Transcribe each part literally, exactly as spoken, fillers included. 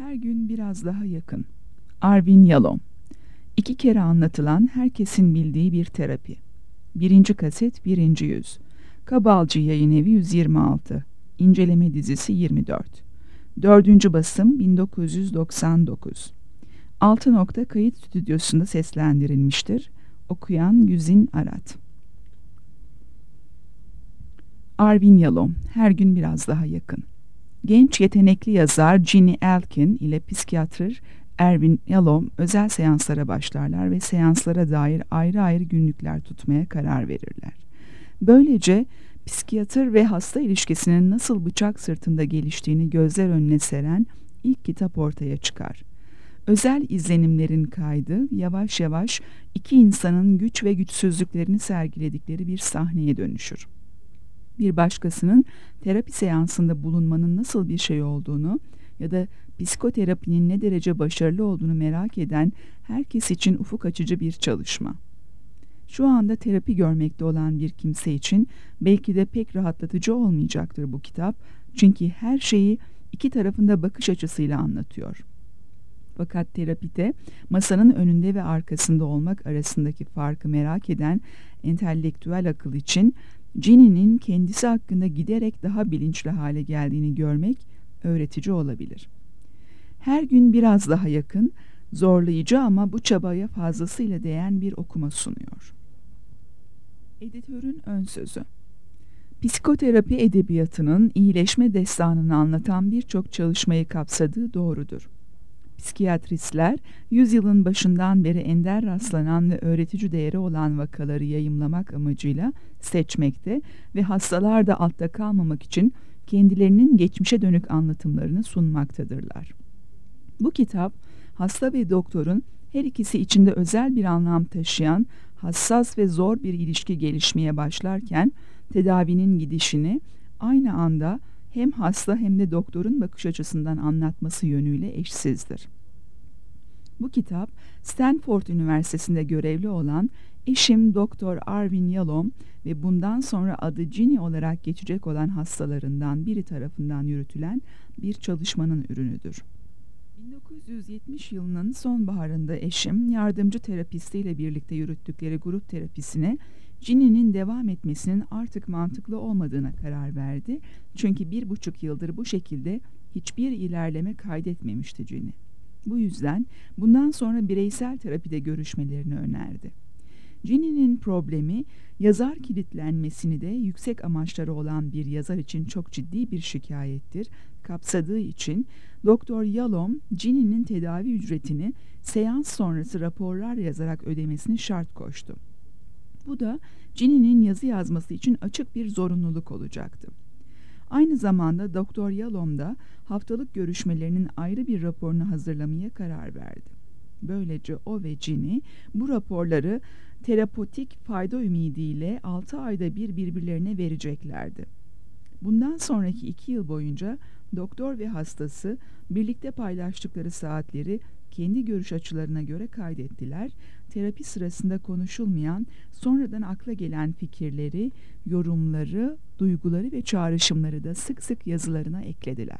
Her gün biraz daha yakın. Arvin Yalom. İki kere anlatılan, herkesin bildiği bir terapi. Birinci kaset, birinci yüz. Kabalcı Yayınevi yüz yirmi altı. İnceleme dizisi yirmi dört. Dördüncü basım bin dokuz yüz doksan dokuz. Altı nokta kayıt stüdyosunda seslendirilmiştir. Okuyan Güzin Arat. Arvin Yalom. Her gün biraz daha yakın. Genç yetenekli yazar Ginny Elkin ile psikiyatr Arvin Yalom özel seanslara başlarlar ve seanslara dair ayrı ayrı günlükler tutmaya karar verirler. Böylece psikiyatr ve hasta ilişkisinin nasıl bıçak sırtında geliştiğini gözler önüne seren ilk kitap ortaya çıkar. Özel izlenimlerin kaydı yavaş yavaş iki insanın güç ve güçsüzlüklerini sergiledikleri bir sahneye dönüşür. Bir başkasının terapi seansında bulunmanın nasıl bir şey olduğunu ya da psikoterapinin ne derece başarılı olduğunu merak eden herkes için ufuk açıcı bir çalışma. Şu anda terapi görmekte olan bir kimse için belki de pek rahatlatıcı olmayacaktır bu kitap, çünkü her şeyi iki tarafında bakış açısıyla anlatıyor. Fakat terapide masanın önünde ve arkasında olmak arasındaki farkı merak eden entelektüel akıl için Ginny'nin kendisi hakkında giderek daha bilinçli hale geldiğini görmek öğretici olabilir. Her gün biraz daha yakın, zorlayıcı ama bu çabaya fazlasıyla değen bir okuma sunuyor. Editörün ön sözü. Psikoterapi edebiyatının iyileşme destanını anlatan birçok çalışmayı kapsadığı doğrudur. Psikiyatristler, yüzyılın başından beri ender rastlanan ve öğretici değeri olan vakaları yayımlamak amacıyla seçmekte ve hastalar da altta kalmamak için kendilerinin geçmişe dönük anlatımlarını sunmaktadırlar. Bu kitap, hasta ve doktorun her ikisi içinde özel bir anlam taşıyan hassas ve zor bir ilişki gelişmeye başlarken tedavinin gidişini aynı anda hem hasta hem de doktorun bakış açısından anlatması yönüyle eşsizdir. Bu kitap, Stanford Üniversitesi'nde görevli olan eşim Doktor Arvin Yalom ve bundan sonra adı Ginny olarak geçecek olan hastalarından biri tarafından yürütülen bir çalışmanın ürünüdür. bin dokuz yüz yetmiş yılının sonbaharında eşim, yardımcı terapistiyle birlikte yürüttükleri grup terapisine Ginny'nin devam etmesinin artık mantıklı olmadığına karar verdi. Çünkü bir buçuk yıldır bu şekilde hiçbir ilerleme kaydetmemişti Ginny. Bu yüzden bundan sonra bireysel terapide görüşmelerini önerdi. Ginny'nin problemi, yazar kilitlenmesini de yüksek amaçları olan bir yazar için çok ciddi bir şikayettir kapsadığı için Doktor Yalom, Ginny'nin tedavi ücretini seans sonrası raporlar yazarak ödemesini şart koştu. Bu da Ginny'nin yazı yazması için açık bir zorunluluk olacaktı. Aynı zamanda Doktor Yalom da haftalık görüşmelerinin ayrı bir raporunu hazırlamaya karar verdi. Böylece o ve Ginny bu raporları terapötik fayda ümidiyle altı ayda bir birbirlerine vereceklerdi. Bundan sonraki iki yıl boyunca doktor ve hastası birlikte paylaştıkları saatleri kendi görüş açılarına göre kaydettiler. Terapi sırasında konuşulmayan, sonradan akla gelen fikirleri, yorumları, duyguları ve çağrışımları da sık sık yazılarına eklediler.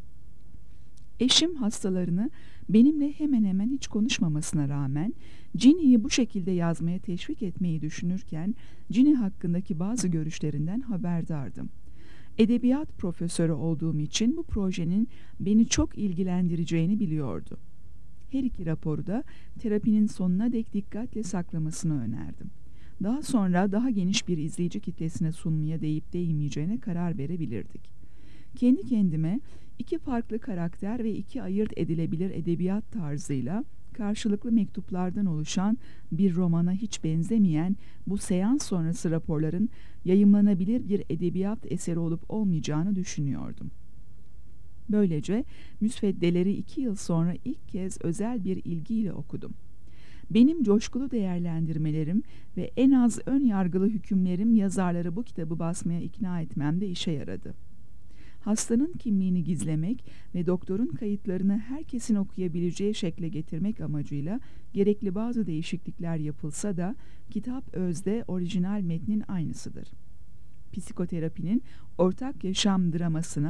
Eşim hastalarını benimle hemen hemen hiç konuşmamasına rağmen Ginny'yi bu şekilde yazmaya teşvik etmeyi düşünürken Ginny hakkındaki bazı görüşlerinden haberdardım. Edebiyat profesörü olduğum için bu projenin beni çok ilgilendireceğini biliyordu. Her iki raporu da terapinin sonuna dek dikkatle saklamasını önerdim. Daha sonra daha geniş bir izleyici kitlesine sunmaya değip değmeyeceğine karar verebilirdik. Kendi kendime iki farklı karakter ve iki ayırt edilebilir edebiyat tarzıyla karşılıklı mektuplardan oluşan bir romana hiç benzemeyen bu seans sonrası raporların yayımlanabilir bir edebiyat eseri olup olmayacağını düşünüyordum. Böylece müsveddeleri iki yıl sonra ilk kez özel bir ilgiyle okudum. Benim coşkulu değerlendirmelerim ve en az ön yargılı hükümlerim yazarları bu kitabı basmaya ikna etmemde işe yaradı. Hastanın kimliğini gizlemek ve doktorun kayıtlarını herkesin okuyabileceği şekle getirmek amacıyla gerekli bazı değişiklikler yapılsa da kitap özde orijinal metnin aynısıdır. Psikoterapinin ortak yaşam dramasına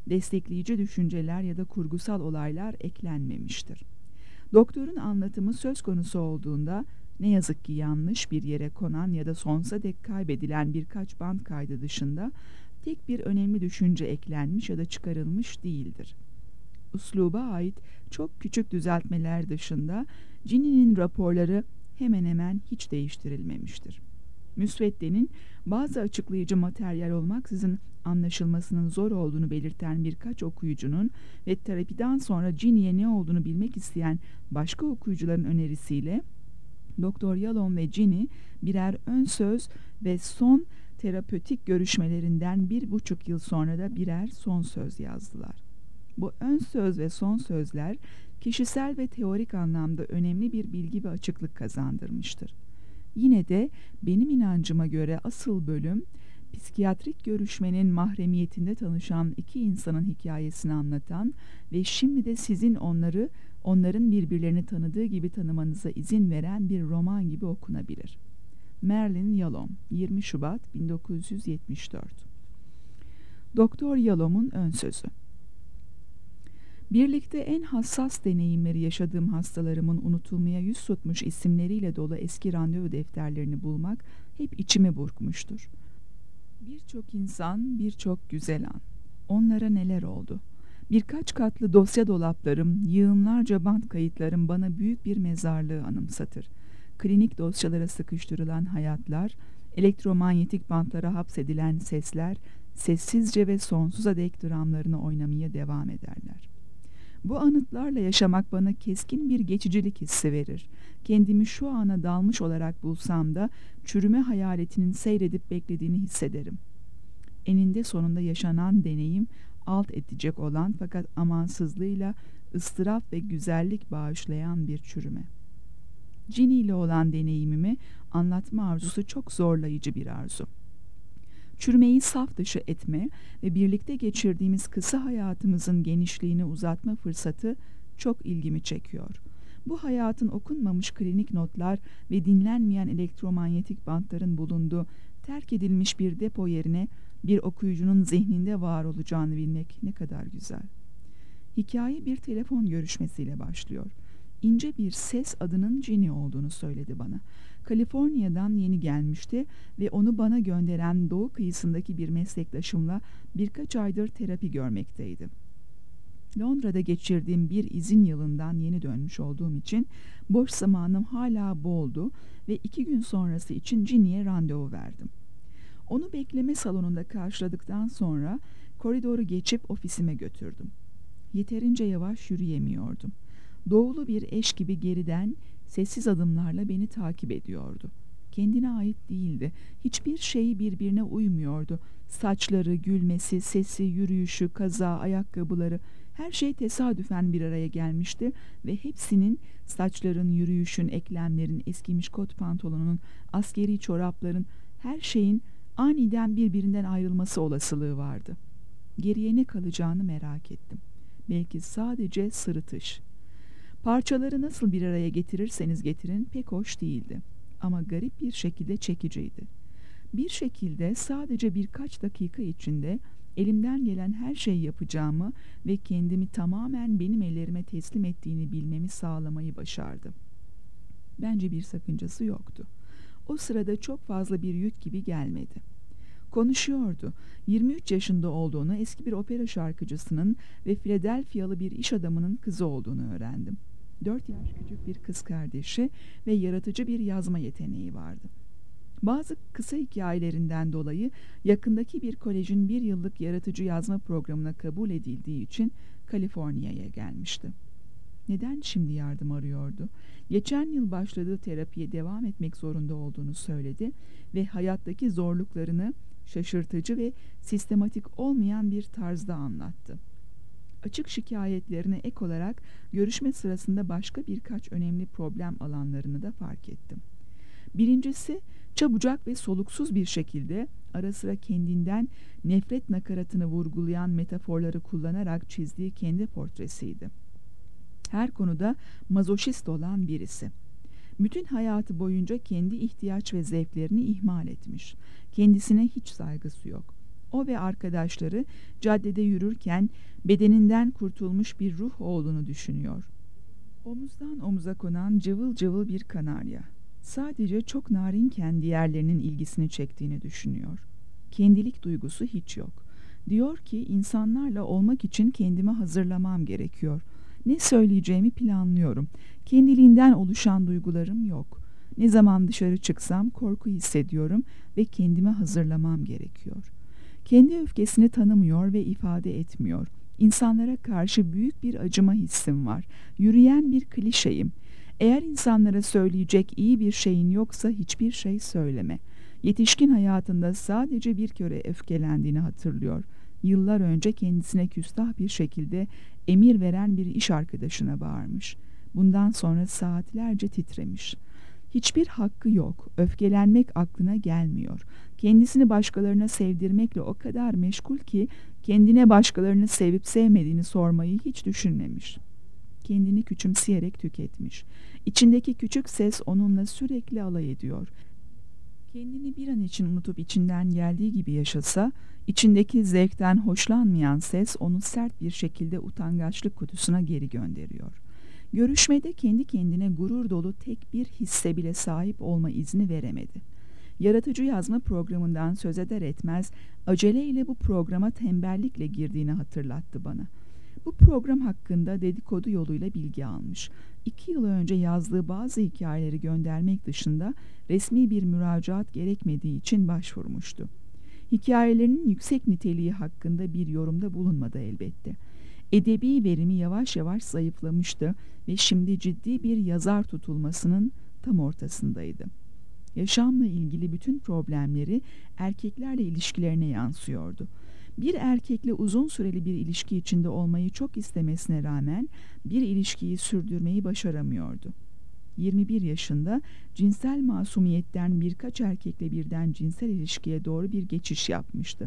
Destekleyici düşünceler ya da kurgusal olaylar eklenmemiştir. Doktorun anlatımı söz konusu olduğunda ne yazık ki yanlış bir yere konan ya da sonsuza dek kaybedilen birkaç band kaydı dışında tek bir önemli düşünce eklenmiş ya da çıkarılmış değildir. Üsluba ait çok küçük düzeltmeler dışında Ginny'nin raporları hemen hemen hiç değiştirilmemiştir. Müsveddenin bazı açıklayıcı materyal olmaksızın anlaşılmasının zor olduğunu belirten birkaç okuyucunun ve terapiden sonra Ginny'ye ne olduğunu bilmek isteyen başka okuyucuların önerisiyle Doktor Yalom ve Ginny birer ön söz ve son terapötik görüşmelerinden bir buçuk yıl sonra da birer son söz yazdılar. Bu ön söz ve son sözler kişisel ve teorik anlamda önemli bir bilgi ve açıklık kazandırmıştır. Yine de benim inancıma göre asıl bölüm, psikiyatrik görüşmenin mahremiyetinde tanışan iki insanın hikayesini anlatan ve şimdi de sizin onları, onların birbirlerini tanıdığı gibi tanımanıza izin veren bir roman gibi okunabilir. Merlin Yalom, yirmi Şubat bin dokuz yüz yetmiş dört. Doktor Yalom'un ön sözü. Birlikte en hassas deneyimleri yaşadığım hastalarımın unutulmaya yüz tutmuş isimleriyle dolu eski randevu defterlerini bulmak hep içimi burkmuştur. Birçok insan, birçok güzel an. Onlara neler oldu? Birkaç katlı dosya dolaplarım, yığınlarca band kayıtlarım bana büyük bir mezarlığı anımsatır. Klinik dosyalara sıkıştırılan hayatlar, elektromanyetik bantlara hapsedilen sesler, sessizce ve sonsuza dek dramlarını oynamaya devam ederler. Bu anıtlarla yaşamak bana keskin bir geçicilik hissi verir. Kendimi şu ana dalmış olarak bulsam da çürüme hayaletinin seyredip beklediğini hissederim. Eninde sonunda yaşanan deneyim alt edecek olan fakat amansızlığıyla ıstırap ve güzellik bağışlayan bir çürüme. Ginny ile olan deneyimimi anlatma arzusu çok zorlayıcı bir arzu. Çürümeyi saf dışı etme ve birlikte geçirdiğimiz kısa hayatımızın genişliğini uzatma fırsatı çok ilgimi çekiyor. Bu hayatın okunmamış klinik notlar ve dinlenmeyen elektromanyetik bantların bulunduğu terk edilmiş bir depo yerine bir okuyucunun zihninde var olacağını bilmek ne kadar güzel. Hikaye bir telefon görüşmesiyle başlıyor. İnce bir ses adının Ginny olduğunu söyledi bana. Kaliforniya'dan yeni gelmişti ve onu bana gönderen doğu kıyısındaki bir meslektaşımla birkaç aydır terapi görmekteydi. Londra'da geçirdiğim bir izin yılından yeni dönmüş olduğum için boş zamanım hala boldu ve iki gün sonrası için Ginny'ye randevu verdim. Onu bekleme salonunda karşıladıktan sonra koridoru geçip ofisime götürdüm. Yeterince yavaş yürüyemiyordum. Doğulu bir eş gibi geriden sessiz adımlarla beni takip ediyordu. Kendine ait değildi. Hiçbir şey birbirine uymuyordu. Saçları, gülmesi, sesi, yürüyüşü, kaza, ayakkabıları, her şey tesadüfen bir araya gelmişti ve hepsinin, saçların, yürüyüşün, eklemlerin, eskimiş kot pantolonunun, askeri çorapların, her şeyin aniden birbirinden ayrılması olasılığı vardı. Geriye ne kalacağını merak ettim. Belki sadece sırıtış. Parçaları nasıl bir araya getirirseniz getirin pek hoş değildi. Ama garip bir şekilde çekiciydi. Bir şekilde sadece birkaç dakika içinde elimden gelen her şeyi yapacağımı ve kendimi tamamen benim ellerime teslim ettiğini bilmemi sağlamayı başardı. Bence bir sakıncası yoktu. O sırada çok fazla bir yük gibi gelmedi. Konuşuyordu. yirmi üç yaşında olduğunu, eski bir opera şarkıcısının ve Philadelphia'lı bir iş adamının kızı olduğunu öğrendim. Dört yaş küçük bir kız kardeşi ve yaratıcı bir yazma yeteneği vardı. Bazı kısa hikayelerinden dolayı yakındaki bir kolejin bir yıllık yaratıcı yazma programına kabul edildiği için Kaliforniya'ya gelmişti. Neden şimdi yardım arıyordu? Geçen yıl başladığı terapiye devam etmek zorunda olduğunu söyledi ve hayattaki zorluklarını şaşırtıcı ve sistematik olmayan bir tarzda anlattı. Açık şikayetlerine ek olarak görüşme sırasında başka birkaç önemli problem alanlarını da fark ettim. Birincisi, çabucak ve soluksuz bir şekilde ara sıra kendinden nefret nakaratını vurgulayan metaforları kullanarak çizdiği kendi portresiydi. Her konuda mazoşist olan birisi. Bütün hayatı boyunca kendi ihtiyaç ve zevklerini ihmal etmiş. Kendisine hiç saygısı yok. O ve arkadaşları caddede yürürken bedeninden kurtulmuş bir ruh olduğunu düşünüyor. Omuzdan omuza konan cıvıl cıvıl bir kanarya. Sadece çok narinken diğerlerinin ilgisini çektiğini düşünüyor. Kendilik duygusu hiç yok. Diyor ki insanlarla olmak için kendimi hazırlamam gerekiyor. Ne söyleyeceğimi planlıyorum. Kendiliğinden oluşan duygularım yok. Ne zaman dışarı çıksam korku hissediyorum ve kendimi hazırlamam gerekiyor. Kendi öfkesini tanımıyor ve ifade etmiyor. İnsanlara karşı büyük bir acıma hissim var. Yürüyen bir klişeyim. Eğer insanlara söyleyecek iyi bir şeyin yoksa hiçbir şey söyleme. Yetişkin hayatında sadece bir kere öfkelendiğini hatırlıyor. Yıllar önce kendisine küstah bir şekilde emir veren bir iş arkadaşına bağırmış. Bundan sonra saatlerce titremiş. Hiçbir hakkı yok. Öfkelenmek aklına gelmiyor. Kendisini başkalarına sevdirmekle o kadar meşgul ki kendine başkalarını sevip sevmediğini sormayı hiç düşünmemiş. Kendini küçümseyerek tüketmiş. İçindeki küçük ses onunla sürekli alay ediyor. Kendini bir an için unutup içinden geldiği gibi yaşasa, içindeki zevkten hoşlanmayan ses onu sert bir şekilde utangaçlık kutusuna geri gönderiyor. Görüşmede kendi kendine gurur dolu tek bir hisse bile sahip olma izni veremedi. Yaratıcı yazma programından söz eder etmez aceleyle bu programa tembellikle girdiğini hatırlattı bana. Bu program hakkında dedikodu yoluyla bilgi almış. İki yıl önce yazdığı bazı hikayeleri göndermek dışında resmi bir müracaat gerekmediği için başvurmuştu. Hikayelerinin yüksek niteliği hakkında bir yorumda bulunmadı elbette. Edebi verimi yavaş yavaş zayıflamıştı ve şimdi ciddi bir yazar tutulmasının tam ortasındaydı. Yaşamla ilgili bütün problemleri erkeklerle ilişkilerine yansıyordu. Bir erkekle uzun süreli bir ilişki içinde olmayı çok istemesine rağmen bir ilişkiyi sürdürmeyi başaramıyordu. yirmi bir yaşında cinsel masumiyetten birkaç erkekle birden cinsel ilişkiye doğru bir geçiş yapmıştı.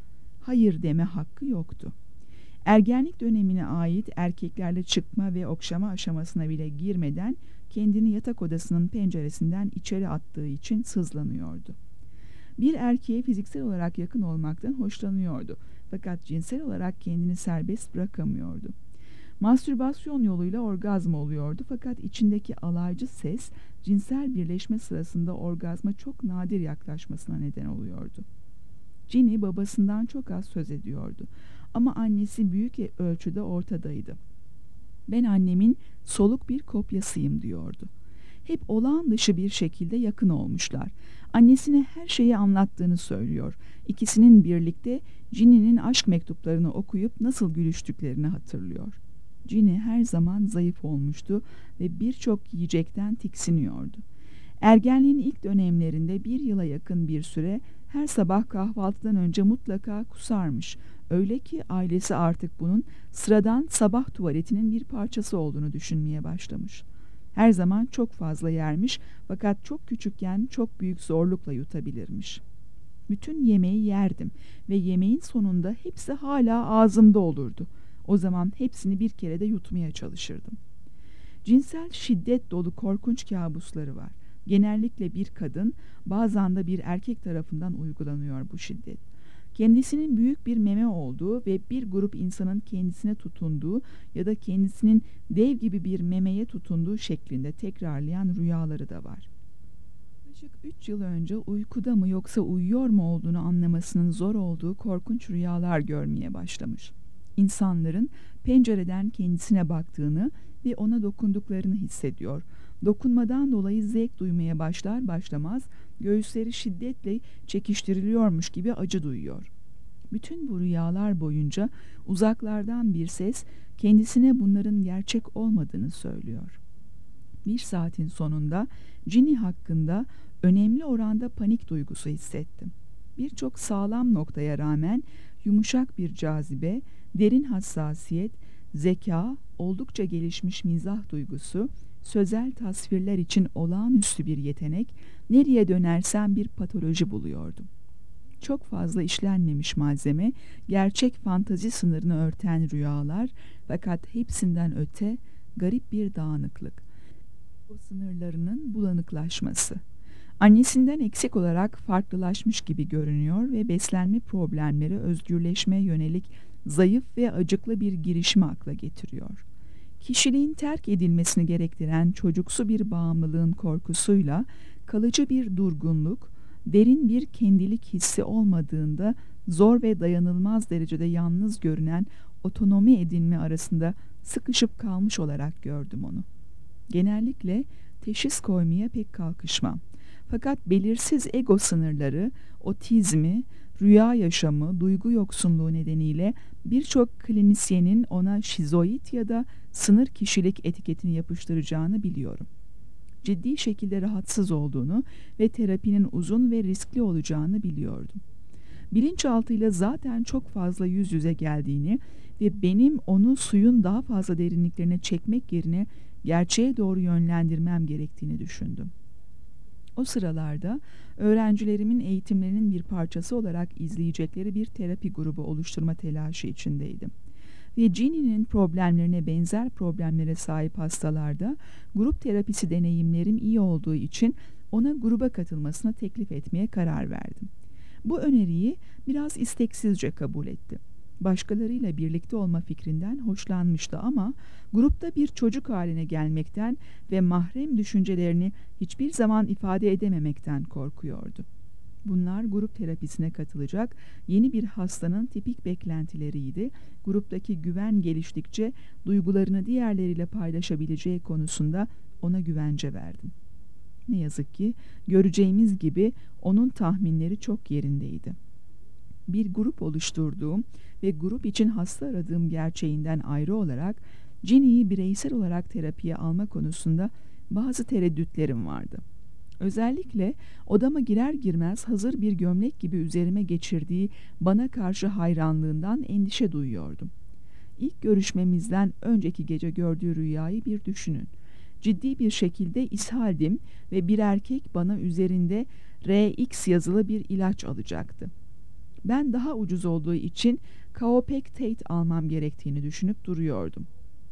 Hayır deme hakkı yoktu. Ergenlik dönemine ait erkeklerle çıkma ve okşama aşamasına bile girmeden kendini yatak odasının penceresinden içeri attığı için sızlanıyordu. Bir erkeğe fiziksel olarak yakın olmaktan hoşlanıyordu fakat cinsel olarak kendini serbest bırakamıyordu. Mastürbasyon yoluyla orgazm oluyordu fakat içindeki alaycı ses cinsel birleşme sırasında orgazma çok nadir yaklaşmasına neden oluyordu. Ginny babasından çok az söz ediyordu ama annesi büyük ölçüde ortadaydı. Ben annemin soluk bir kopyasıyım diyordu. Hep olağan dışı bir şekilde yakın olmuşlar. Annesine her şeyi anlattığını söylüyor. İkisinin birlikte Ginny'nin aşk mektuplarını okuyup nasıl gülüştüklerini hatırlıyor. Ginny her zaman zayıf olmuştu ve birçok yiyecekten tiksiniyordu. Ergenliğin ilk dönemlerinde bir yıla yakın bir süre her sabah kahvaltıdan önce mutlaka kusarmış. Öyle ki ailesi artık bunun sıradan sabah tuvaletinin bir parçası olduğunu düşünmeye başlamış. Her zaman çok fazla yermiş fakat çok küçükken çok büyük zorlukla yutabilirmiş. Bütün yemeği yerdim ve yemeğin sonunda hepsi hala ağzımda olurdu. O zaman hepsini bir kere de yutmaya çalışırdım. Cinsel şiddet dolu korkunç kabusları var. Genellikle bir kadın, bazen de bir erkek tarafından uygulanıyor bu şiddet. Kendisinin büyük bir meme olduğu ve bir grup insanın kendisine tutunduğu ya da kendisinin dev gibi bir memeye tutunduğu şeklinde tekrarlayan rüyaları da var. Yaklaşık üç yıl önce uykuda mı yoksa uyuyor mu olduğunu anlamasının zor olduğu korkunç rüyalar görmeye başlamış. İnsanların pencereden kendisine baktığını ve ona dokunduklarını hissediyor. Dokunmadan dolayı zevk duymaya başlar başlamaz göğüsleri şiddetle çekiştiriliyormuş gibi acı duyuyor. Bütün bu rüyalar boyunca uzaklardan bir ses kendisine bunların gerçek olmadığını söylüyor. Bir saatin sonunda Ginny hakkında önemli oranda panik duygusu hissettim. Birçok sağlam noktaya rağmen yumuşak bir cazibe, derin hassasiyet, zeka, oldukça gelişmiş mizah duygusu, sözel tasvirler için olağanüstü bir yetenek, nereye dönersem bir patoloji buluyordum. Çok fazla işlenmemiş malzeme, gerçek fantazi sınırını örten rüyalar fakat hepsinden öte garip bir dağınıklık. O sınırlarının bulanıklaşması. Annesinden eksik olarak farklılaşmış gibi görünüyor ve beslenme problemleri özgürleşmeye yönelik zayıf ve acıklı bir girişimi akla getiriyor. Kişiliğin terk edilmesini gerektiren çocuksu bir bağımlılığın korkusuyla kalıcı bir durgunluk, derin bir kendilik hissi olmadığında zor ve dayanılmaz derecede yalnız görünen otonomi edinme arasında sıkışıp kalmış olarak gördüm onu. Genellikle teşhis koymaya pek kalkışmam. Fakat belirsiz ego sınırları, otizmi, rüya yaşamı, duygu yoksunluğu nedeniyle birçok klinisyenin ona şizoid ya da sınır kişilik etiketini yapıştıracağını biliyorum. Ciddi şekilde rahatsız olduğunu ve terapinin uzun ve riskli olacağını biliyordum. Bilinçaltıyla zaten çok fazla yüz yüze geldiğini ve benim onu suyun daha fazla derinliklerine çekmek yerine gerçeğe doğru yönlendirmem gerektiğini düşündüm. O sıralarda öğrencilerimin eğitimlerinin bir parçası olarak izleyecekleri bir terapi grubu oluşturma telaşı içindeydim. Ve Ginny'nin problemlerine benzer problemlere sahip hastalarda grup terapisi deneyimlerim iyi olduğu için ona gruba katılmasına teklif etmeye karar verdim. Bu öneriyi biraz isteksizce kabul etti. Başkalarıyla birlikte olma fikrinden hoşlanmıştı ama grupta bir çocuk haline gelmekten ve mahrem düşüncelerini hiçbir zaman ifade edememekten korkuyordu. Bunlar grup terapisine katılacak yeni bir hastanın tipik beklentileriydi. Gruptaki güven geliştikçe duygularını diğerleriyle paylaşabileceği konusunda ona güvence verdim. Ne yazık ki göreceğimiz gibi onun tahminleri çok yerindeydi. Bir grup oluşturduğum ve grup için hasta aradığım gerçeğinden ayrı olarak Ginny'yi bireysel olarak terapiye alma konusunda bazı tereddütlerim vardı. Özellikle odama girer girmez hazır bir gömlek gibi üzerime geçirdiği bana karşı hayranlığından endişe duyuyordum. İlk görüşmemizden önceki gece gördüğü rüyayı bir düşünün. Ciddi bir şekilde ishaldim ve bir erkek bana üzerinde R X yazılı bir ilaç alacaktı. Ben daha ucuz olduğu için Kaopectate almam gerektiğini düşünüp duruyordum.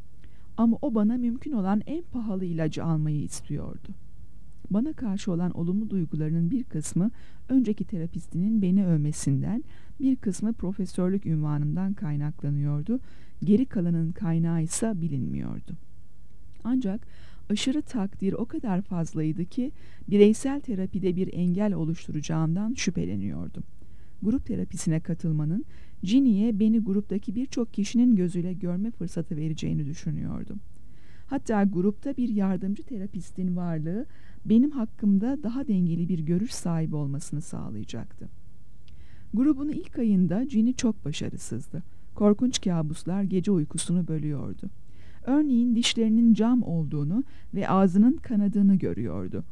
Ama o bana mümkün olan en pahalı ilacı almayı istiyordu. Bana karşı olan olumlu duygularının bir kısmı önceki terapistinin beni övmesinden, bir kısmı profesörlük unvanımdan kaynaklanıyordu. Geri kalanın kaynağı ise bilinmiyordu. Ancak aşırı takdir o kadar fazlaydı ki bireysel terapide bir engel oluşturacağımdan şüpheleniyordum. Grup terapisine katılmanın Ginny'ye beni gruptaki birçok kişinin gözüyle görme fırsatı vereceğini düşünüyordum. Hatta grupta bir yardımcı terapistin varlığı benim hakkımda daha dengeli bir görüş sahibi olmasını sağlayacaktı. Grubun ilk ayında Ginny çok başarısızdı. Korkunç kabuslar gece uykusunu bölüyordu. Örneğin dişlerinin cam olduğunu ve ağzının kanadığını görüyordu.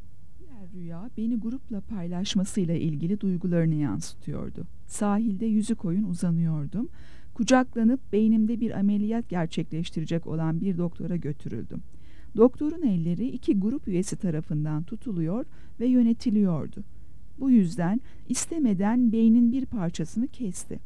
Diğer rüya beni grupla paylaşmasıyla ilgili duygularını yansıtıyordu. Sahilde yüzü koyun uzanıyordum. Kucaklanıp beynimde bir ameliyat gerçekleştirecek olan bir doktora götürüldüm. Doktorun elleri iki grup üyesi tarafından tutuluyor ve yönetiliyordu. Bu yüzden istemeden beynin bir parçasını kesti.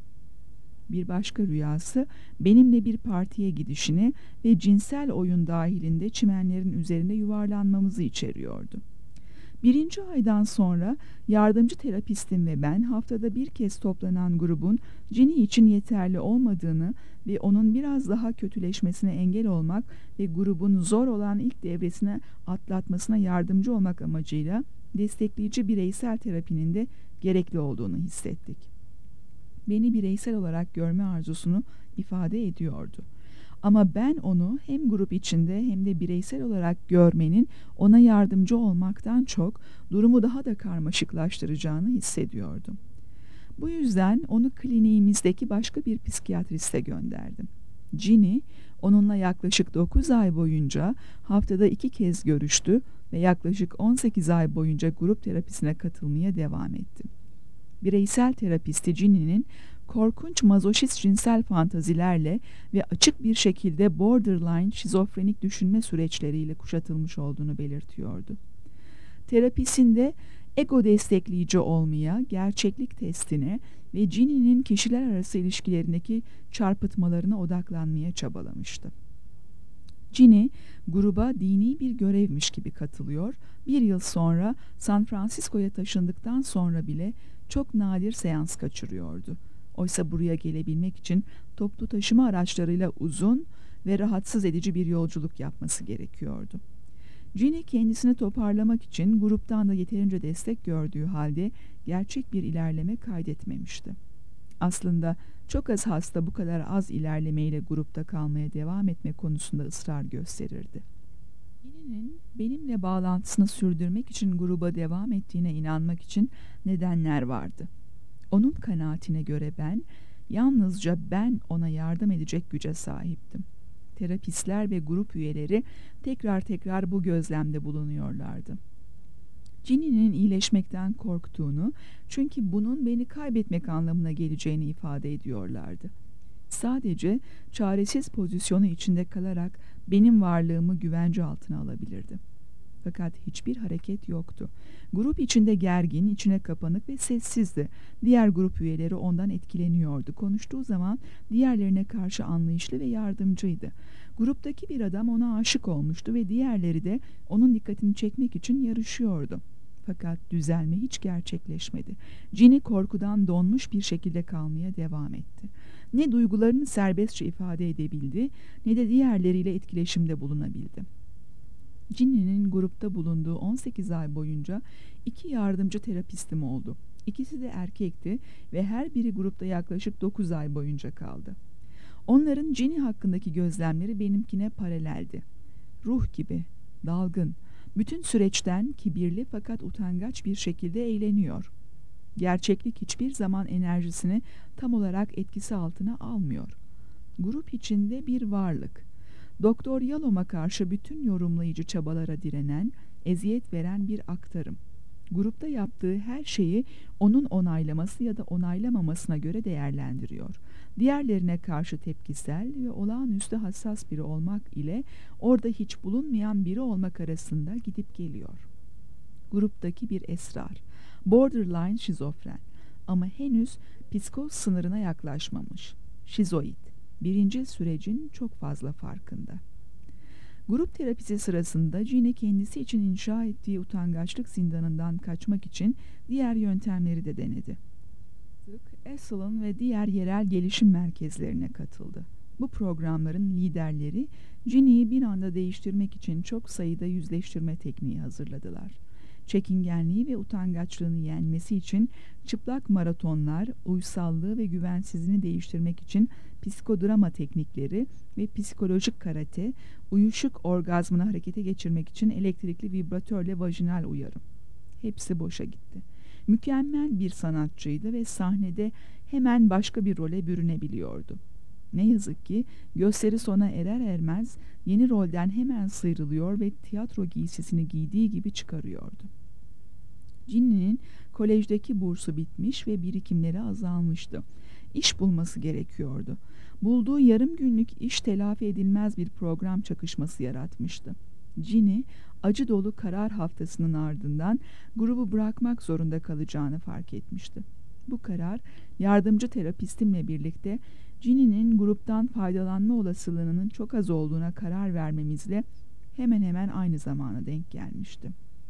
Bir başka rüyası benimle bir partiye gidişini ve cinsel oyun dahilinde çimenlerin üzerinde yuvarlanmamızı içeriyordu. Birinci aydan sonra yardımcı terapistim ve ben haftada bir kez toplanan grubun Ginny için yeterli olmadığını ve onun biraz daha kötüleşmesine engel olmak ve grubun zor olan ilk devresine atlatmasına yardımcı olmak amacıyla destekleyici bireysel terapinin de gerekli olduğunu hissettik. Beni bireysel olarak görme arzusunu ifade ediyordu. Ama ben onu hem grup içinde hem de bireysel olarak görmenin ona yardımcı olmaktan çok durumu daha da karmaşıklaştıracağını hissediyordum. Bu yüzden onu kliniğimizdeki başka bir psikiyatriste gönderdim. Ginny onunla yaklaşık dokuz ay boyunca haftada iki kez görüştü ve yaklaşık on sekiz ay boyunca grup terapisine katılmaya devam etti. Bireysel terapisti Ginny'nin korkunç mazoşist cinsel fantazilerle ve açık bir şekilde borderline şizofrenik düşünme süreçleriyle kuşatılmış olduğunu belirtiyordu. Terapisinde ego destekleyici olmaya, gerçeklik testine ve Ginny'nin kişiler arası ilişkilerindeki çarpıtmalarına odaklanmaya çabalamıştı. Ginny, Gruba dini bir görevmiş gibi katılıyor. Bir yıl sonra San Francisco'ya taşındıktan sonra bile çok nadir seans kaçırıyordu. Oysa buraya gelebilmek için toplu taşıma araçlarıyla uzun ve rahatsız edici bir yolculuk yapması gerekiyordu. Ginny kendisini toparlamak için gruptan da yeterince destek gördüğü halde gerçek bir ilerleme kaydetmemişti. Aslında çok az hasta bu kadar az ilerlemeyle grupta kalmaya devam etme konusunda ısrar gösterirdi. Ginny'nin benimle bağlantısını sürdürmek için gruba devam ettiğine inanmak için nedenler vardı. Onun kanaatine göre ben, yalnızca ben ona yardım edecek güce sahiptim. Terapistler ve grup üyeleri tekrar tekrar bu gözlemde bulunuyorlardı. Ginny'nin iyileşmekten korktuğunu, çünkü bunun beni kaybetmek anlamına geleceğini ifade ediyorlardı. Sadece çaresiz pozisyonu içinde kalarak benim varlığımı güvence altına alabilirdi. Fakat hiçbir hareket yoktu. Grup içinde gergin, içine kapanık ve sessizdi. Diğer grup üyeleri ondan etkileniyordu. Konuştuğu zaman diğerlerine karşı anlayışlı ve yardımcıydı. Gruptaki bir adam ona aşık olmuştu ve diğerleri de onun dikkatini çekmek için yarışıyordu. Fakat düzelme hiç gerçekleşmedi. Ginny korkudan donmuş bir şekilde kalmaya devam etti. Ne duygularını serbestçe ifade edebildi, ne de diğerleriyle etkileşimde bulunabildi. Ginny'nin grupta bulunduğu on sekiz ay boyunca iki yardımcı terapistim oldu. İkisi de erkekti ve her biri grupta yaklaşık dokuz ay boyunca kaldı. Onların Ginny hakkındaki gözlemleri benimkine paraleldi. Ruh gibi, dalgın, bütün süreçten kibirli fakat utangaç bir şekilde eğleniyor. Gerçeklik hiçbir zaman enerjisini tam olarak etkisi altına almıyor. Grup içinde bir varlık. Doktor Yalom'a karşı bütün yorumlayıcı çabalara direnen, eziyet veren bir aktarım. Grupta yaptığı her şeyi onun onaylaması ya da onaylamamasına göre değerlendiriyor. Diğerlerine karşı tepkisel ve olağanüstü hassas biri olmak ile orada hiç bulunmayan biri olmak arasında gidip geliyor. Gruptaki bir esrar, borderline şizofren ama henüz psikoz sınırına yaklaşmamış, şizoid. Birinci sürecin çok fazla farkında. Grup terapisi sırasında Ginny kendisi için inşa ettiği utangaçlık zindanından kaçmak için diğer yöntemleri de denedi. Esalen ve diğer yerel gelişim merkezlerine katıldı. Bu programların liderleri Ginny'yi bir anda değiştirmek için çok sayıda yüzleştirme tekniği hazırladılar. Çekingenliği ve utangaçlığını yenmesi için çıplak maratonlar, uysallığı ve güvensizliğini değiştirmek için psikodrama teknikleri ve psikolojik karate, uyuşuk orgazmını harekete geçirmek için elektrikli vibratörle vajinal uyarım. Hepsi boşa gitti. Mükemmel bir sanatçıydı ve sahnede hemen başka bir role bürünebiliyordu. Ne yazık ki gösteri sona erer ermez yeni rolden hemen sıyrılıyor ve tiyatro giysisini giydiği gibi çıkarıyordu. Ginny'nin kolejdeki bursu bitmiş ve birikimleri azalmıştı. İş bulması gerekiyordu. Bulduğu yarım günlük iş telafi edilmez bir program çakışması yaratmıştı. Ginny, acı dolu karar haftasının ardından grubu bırakmak zorunda kalacağını fark etmişti. Bu karar, yardımcı terapistimle birlikte Ginny'nin gruptan faydalanma olasılığının çok az olduğuna karar vermemizle hemen hemen aynı zamana denk gelmişti.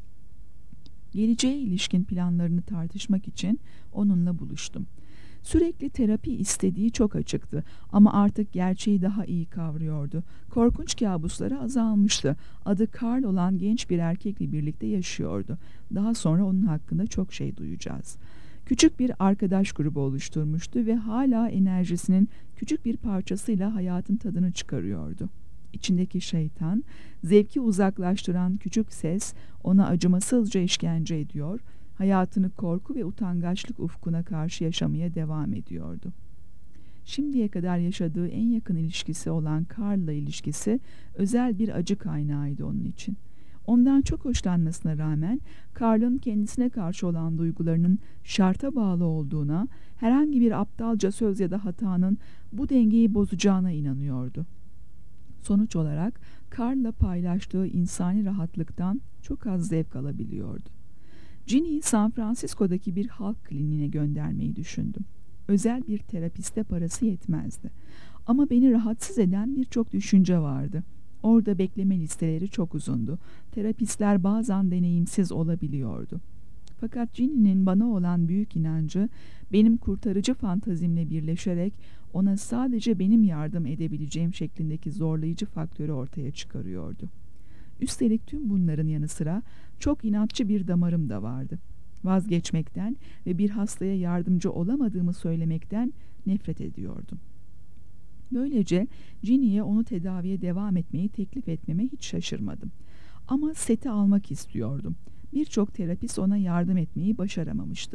Geleceğe ilişkin planlarını tartışmak için onunla buluştum. Sürekli terapi istediği çok açıktı ama artık gerçeği daha iyi kavruyordu. Korkunç kabusları azalmıştı. Adı Carl olan genç bir erkekle birlikte yaşıyordu. Daha sonra onun hakkında çok şey duyacağız. Küçük bir arkadaş grubu oluşturmuştu ve hala enerjisinin küçük bir parçasıyla hayatın tadını çıkarıyordu. İçindeki şeytan, zevki uzaklaştıran küçük ses ona acımasızca işkence ediyor, hayatını korku ve utangaçlık ufkuna karşı yaşamaya devam ediyordu. Şimdiye kadar yaşadığı en yakın ilişkisi olan Carl'la ilişkisi özel bir acı kaynağıydı onun için. Ondan çok hoşlanmasına rağmen Carl'ın kendisine karşı olan duygularının şarta bağlı olduğuna, herhangi bir aptalca söz ya da hatanın bu dengeyi bozacağına inanıyordu. Sonuç olarak Carl'la paylaştığı insani rahatlıktan çok az zevk alabiliyordu. Ginny'yi San Francisco'daki bir halk kliniğine göndermeyi düşündüm. Özel bir terapiste parası yetmezdi. Ama beni rahatsız eden birçok düşünce vardı. Orada bekleme listeleri çok uzundu. Terapistler bazen deneyimsiz olabiliyordu. Fakat Ginny'nin bana olan büyük inancı benim kurtarıcı fantazimle birleşerek ona sadece benim yardım edebileceğim şeklindeki zorlayıcı faktörü ortaya çıkarıyordu. Üstelik tüm bunların yanı sıra çok inatçı bir damarım da vardı. Vazgeçmekten ve bir hastaya yardımcı olamadığımı söylemekten nefret ediyordum. Böylece Ginny'ye onu tedaviye devam etmeyi teklif etmeme hiç şaşırmadım. Ama seti almak istiyordum. Birçok terapist ona yardım etmeyi başaramamıştı.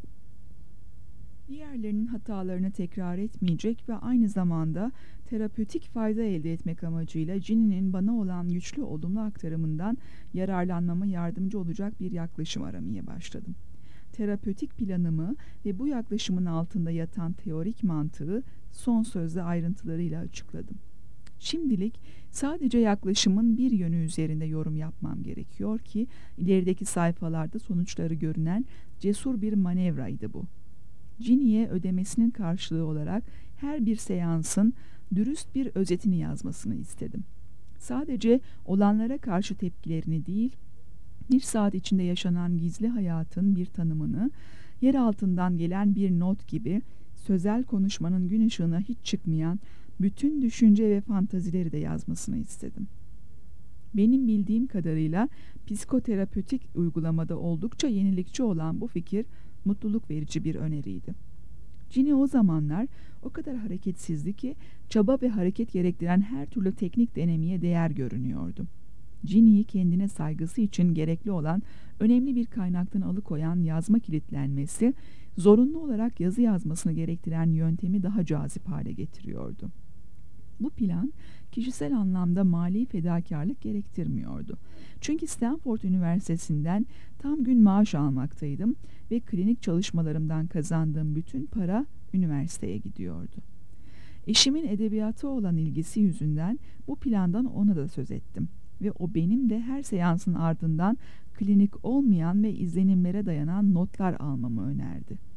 Diğerlerinin hatalarını tekrar etmeyecek ve aynı zamanda terapötik fayda elde etmek amacıyla Ginny'nin bana olan güçlü olumlu aktarımından yararlanmama yardımcı olacak bir yaklaşım aramaya başladım. Terapötik planımı ve bu yaklaşımın altında yatan teorik mantığı son sözde ayrıntılarıyla açıkladım. Şimdilik sadece yaklaşımın bir yönü üzerinde yorum yapmam gerekiyor ki ilerideki sayfalarda sonuçları görünen cesur bir manevraydı bu. Ginny'ye ödemesinin karşılığı olarak her bir seansın dürüst bir özetini yazmasını istedim. Sadece olanlara karşı tepkilerini değil, bir saat içinde yaşanan gizli hayatın bir tanımını, yer altından gelen bir not gibi sözel konuşmanın gün ışığına hiç çıkmayan bütün düşünce ve fantazileri de yazmasını istedim. Benim bildiğim kadarıyla psikoterapötik uygulamada oldukça yenilikçi olan bu fikir mutluluk verici bir öneriydi. Ginny o zamanlar o kadar hareketsizdi ki çaba ve hareket gerektiren her türlü teknik denemeye değer görünüyordu. Ginny'yi kendine saygısı için gerekli olan önemli bir kaynaktan alıkoyan yazma kilitlenmesi, zorunlu olarak yazı yazmasını gerektiren yöntemi daha cazip hale getiriyordu. Bu plan kişisel anlamda mali fedakarlık gerektirmiyordu. Çünkü Stanford Üniversitesi'nden tam gün maaş almaktaydım ve klinik çalışmalarımdan kazandığım bütün para üniversiteye gidiyordu. Eşimin edebiyata olan ilgisi yüzünden bu plandan ona da söz ettim ve o benim de her seansın ardından klinik olmayan ve izlenimlere dayanan notlar almamı önerdi.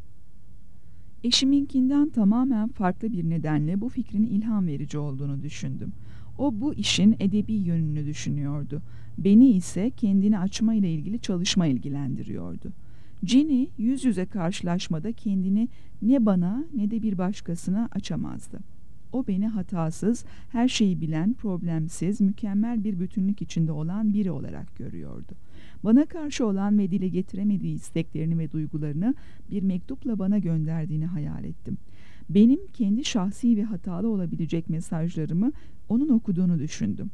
Eşiminkinden tamamen farklı bir nedenle bu fikrin ilham verici olduğunu düşündüm. O bu işin edebi yönünü düşünüyordu. Beni ise kendini açma ile ilgili çalışma ilgilendiriyordu. Ginny yüz yüze karşılaşmada kendini ne bana ne de bir başkasına açamazdı. O beni hatasız, her şeyi bilen, problemsiz, mükemmel bir bütünlük içinde olan biri olarak görüyordu. Bana karşı olan ve dile getiremediği isteklerini ve duygularını bir mektupla bana gönderdiğini hayal ettim. Benim kendi şahsi ve hatalı olabilecek mesajlarımı onun okuduğunu düşündüm.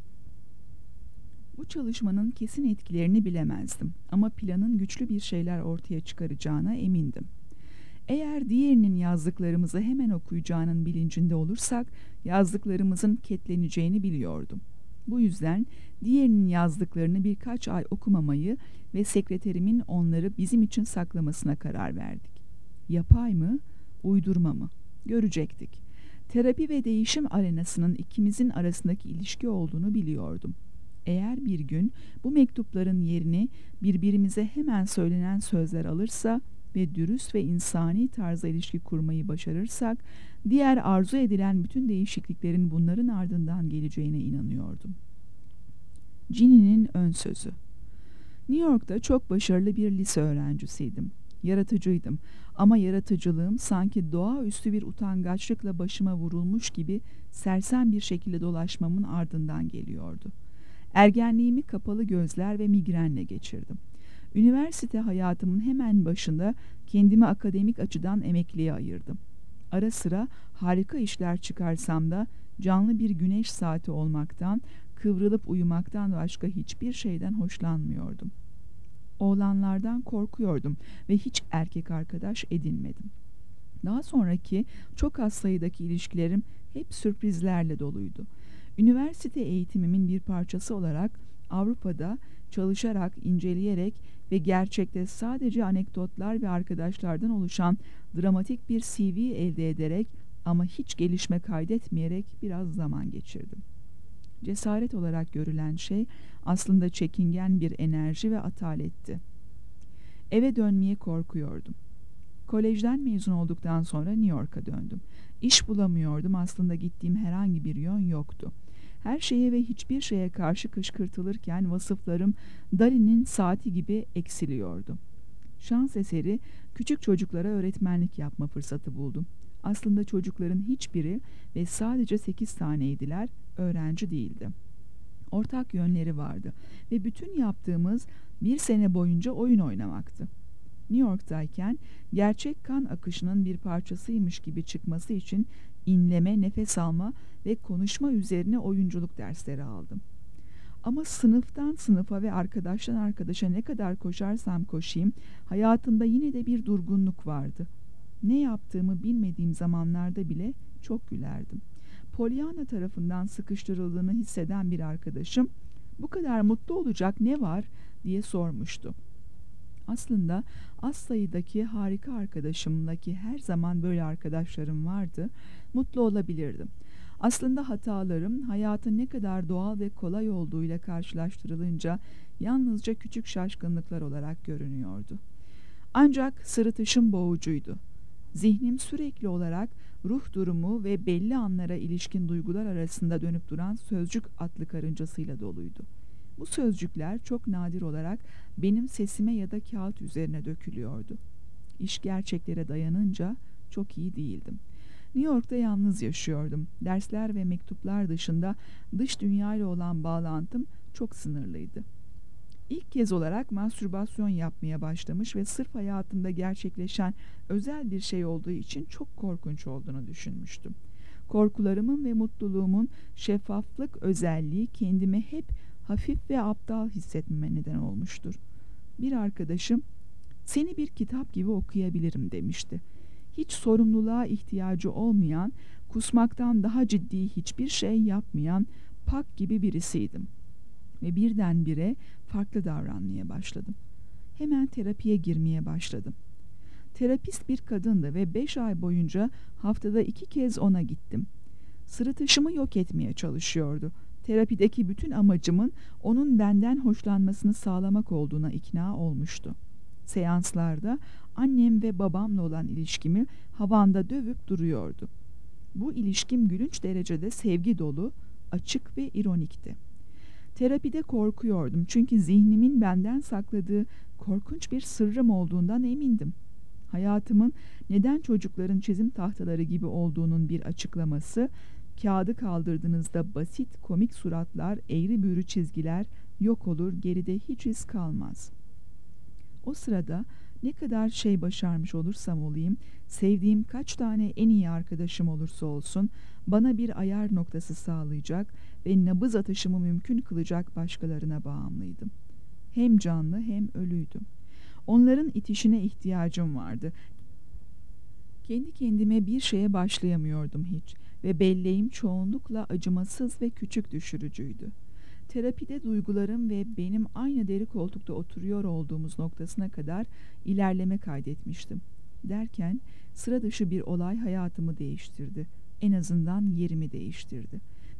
Bu çalışmanın kesin etkilerini bilemezdim ama planın güçlü bir şeyler ortaya çıkaracağına emindim. Eğer diğerinin yazdıklarımızı hemen okuyacağının bilincinde olursak yazdıklarımızın ketleneceğini biliyordum. Bu yüzden diğerinin yazdıklarını birkaç ay okumamayı ve sekreterimin onları bizim için saklamasına karar verdik. Yapay mı, uydurma mı? Görecektik. Terapi ve değişim arenasının ikimizin arasındaki ilişki olduğunu biliyordum. Eğer bir gün bu mektupların yerini birbirimize hemen söylenen sözler alırsa ve dürüst ve insani tarzda ilişki kurmayı başarırsak, diğer arzu edilen bütün değişikliklerin bunların ardından geleceğine inanıyordum. Ginny'nin ön sözü. New York'ta çok başarılı bir lise öğrencisiydim. Yaratıcıydım ama yaratıcılığım sanki doğaüstü bir utangaçlıkla başıma vurulmuş gibi sersem bir şekilde dolaşmamın ardından geliyordu. Ergenliğimi kapalı gözler ve migrenle geçirdim. Üniversite hayatımın hemen başında kendimi akademik açıdan emekliye ayırdım. Ara sıra harika işler çıkarsam da canlı bir güneş saati olmaktan, kıvrılıp uyumaktan başka hiçbir şeyden hoşlanmıyordum. Oğlanlardan korkuyordum ve hiç erkek arkadaş edinmedim. Daha sonraki çok az sayıdaki ilişkilerim hep sürprizlerle doluydu. Üniversite eğitimimin bir parçası olarak Avrupa'da çalışarak, inceleyerek ve gerçekte sadece anekdotlar ve arkadaşlardan oluşan dramatik bir C V elde ederek ama hiç gelişme kaydetmeyerek biraz zaman geçirdim. Cesaret olarak görülen şey aslında çekingen bir enerji ve ataletti. Eve dönmeye korkuyordum. Kolejden mezun olduktan sonra New York'a döndüm. İş bulamıyordum, aslında gittiğim herhangi bir yön yoktu. Her şeye ve hiçbir şeye karşı kışkırtılırken vasıflarım Dali'nin saati gibi eksiliyordu. Şans eseri küçük çocuklara öğretmenlik yapma fırsatı buldum. Aslında çocukların hiçbiri ve sadece sekiz taneydiler, öğrenci değildi. Ortak yönleri vardı ve bütün yaptığımız bir sene boyunca oyun oynamaktı. New York'tayken gerçek kan akışının bir parçasıymış gibi çıkması için inleme, nefes alma ve konuşma üzerine oyunculuk dersleri aldım. Ama sınıftan sınıfa ve arkadaştan arkadaşa ne kadar koşarsam koşayım, hayatımda yine de bir durgunluk vardı. Ne yaptığımı bilmediğim zamanlarda bile çok gülerdim. Pollyanna tarafından sıkıştırıldığını hisseden bir arkadaşım, "Bu kadar mutlu olacak ne var?" diye sormuştu. Aslında az sayıdaki harika arkadaşımla, ki her zaman böyle arkadaşlarım vardı, mutlu olabilirdim. Aslında hatalarım hayatın ne kadar doğal ve kolay olduğuyla karşılaştırılınca yalnızca küçük şaşkınlıklar olarak görünüyordu. Ancak sırıtışım boğucuydu. Zihnim sürekli olarak ruh durumu ve belli anlara ilişkin duygular arasında dönüp duran sözcük atlı karıncasıyla doluydu. Bu sözcükler çok nadir olarak benim sesime ya da kağıt üzerine dökülüyordu. İş gerçeklere dayanınca çok iyi değildim. New York'ta yalnız yaşıyordum. Dersler ve mektuplar dışında dış dünyayla olan bağlantım çok sınırlıydı. İlk kez olarak mastürbasyon yapmaya başlamış ve sırf hayatımda gerçekleşen özel bir şey olduğu için çok korkunç olduğunu düşünmüştüm. Korkularımın ve mutluluğumun şeffaflık özelliği kendimi hep hafif ve aptal hissetmeme neden olmuştur. Bir arkadaşım, "Seni bir kitap gibi okuyabilirim," demişti. Hiç sorumluluğa ihtiyacı olmayan, kusmaktan daha ciddi hiçbir şey yapmayan pak gibi birisiydim. Ve birdenbire farklı davranmaya başladım. Hemen terapiye girmeye başladım. Terapist bir kadındı ve beş ay boyunca haftada iki kez ona gittim. Sırıtışımı yok etmeye çalışıyordu. Terapideki bütün amacımın onun benden hoşlanmasını sağlamak olduğuna ikna olmuştu. Seanslarda annem ve babamla olan ilişkimi havanda dövüp duruyordu. Bu ilişkim gülünç derecede sevgi dolu, açık ve ironikti. Terapide korkuyordum çünkü zihnimin benden sakladığı korkunç bir sırrım olduğundan emindim. Hayatımın neden çocukların çizim tahtaları gibi olduğunun bir açıklaması, kağıdı kaldırdığınızda basit komik suratlar, eğri büğrü çizgiler yok olur, geride hiç iz kalmaz. O sırada ne kadar şey başarmış olursam olayım, sevdiğim kaç tane en iyi arkadaşım olursa olsun, bana bir ayar noktası sağlayacak ve nabız atışımı mümkün kılacak başkalarına bağımlıydım. Hem canlı hem ölüydüm. Onların itişine ihtiyacım vardı. Kendi kendime bir şeye başlayamıyordum hiç ve belleğim çoğunlukla acımasız ve küçük düşürücüydü. Terapide duygularım ve benim aynı deri koltukta oturuyor olduğumuz noktasına kadar ilerleme kaydetmiştim. Derken sıra dışı bir olay hayatımı değiştirdi. En azından yerimi değiştirdi.